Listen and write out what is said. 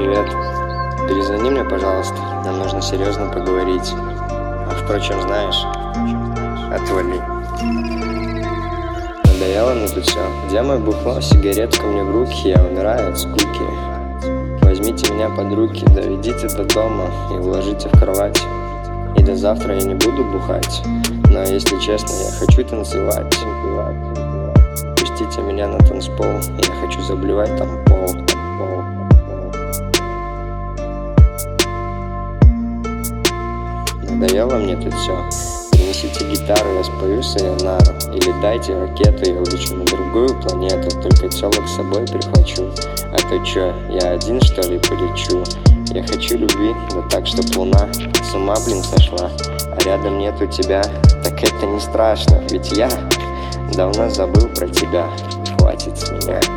Привет. Перезвони мне, пожалуйста. Нам нужно серьезно поговорить. А впрочем, знаешь, отвали. Надоело мне тут все. Где мой бухло? Сигаретка мне в руки, я умираю от скуки. Возьмите меня под руки, доведите до дома и уложите в кровать. И до завтра я не буду бухать. Но если честно, я хочу танцевать. Пустите меня на танцпол, я хочу заблевать там пол. Надоело мне тут все. Принесите гитару, я спою сайонару. Или дайте ракету, я улечу на другую планету. Только телок с собой прихвачу. А то чё, я один что ли полечу? Я хочу любви, да так, чтоб луна с ума, блин, сошла. А рядом нету тебя, так это не страшно. Ведь я давно забыл про тебя. Хватит с меня.